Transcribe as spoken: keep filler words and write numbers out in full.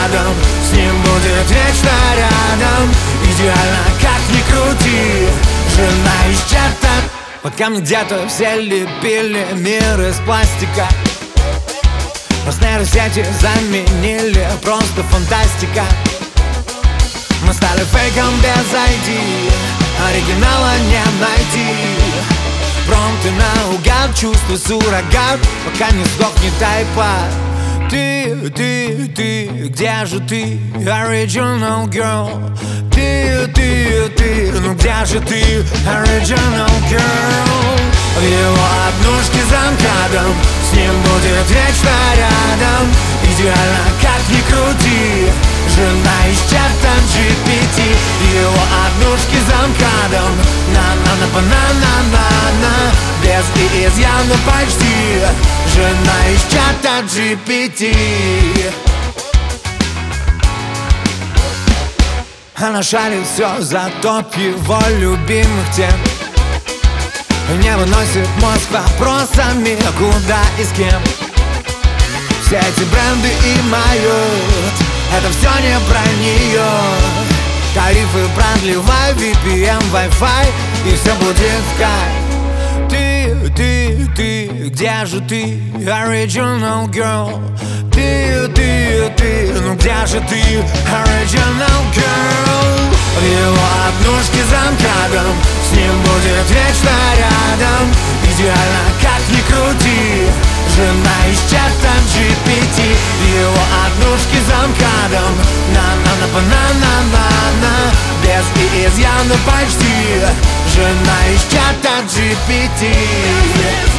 замкадом, с ним будет вечно рядом. Идеально, как ни крути, жена из чата. Пока мне где-то все лепили мир из пластика, нас нейросети заменили, просто фантастика. Мы стали фейком без ай ди, оригинала не найти. Промпты наугад, чувствуй суррогат, пока не сдохнет айпад. Ты, ты, ты, где же ты, original girl? Ты, ты, ты, ну где же ты, original girl? В его однушке замкадом, с ним будет вечно рядом. Идеально, как ни крути, жена из чата джи пи ти. В его однушке замкадом, на-на-на-на-на-на-на, без и изъяна почти, жена из чата джи пи ти. Она шарит все за топ его любимых тем, не выносит мозг вопросами, куда и с кем. Все эти бренды и майот, это все не про нее. Тарифы продлевай, ви пи эн, Wi-Fi, и все будет в кайф. Ты, ты, ты, где же ты, original girl? Ты, ты, ты, ну где же ты, original girl? В его однушке замкадом, с ним будет вечно рядом. Идеально, как ни крути, жена из чата джи пи ти. В его однушке замкадом, на-на-на-на-на-на-на, без и изъяна почти, жена из чата джи пи ти.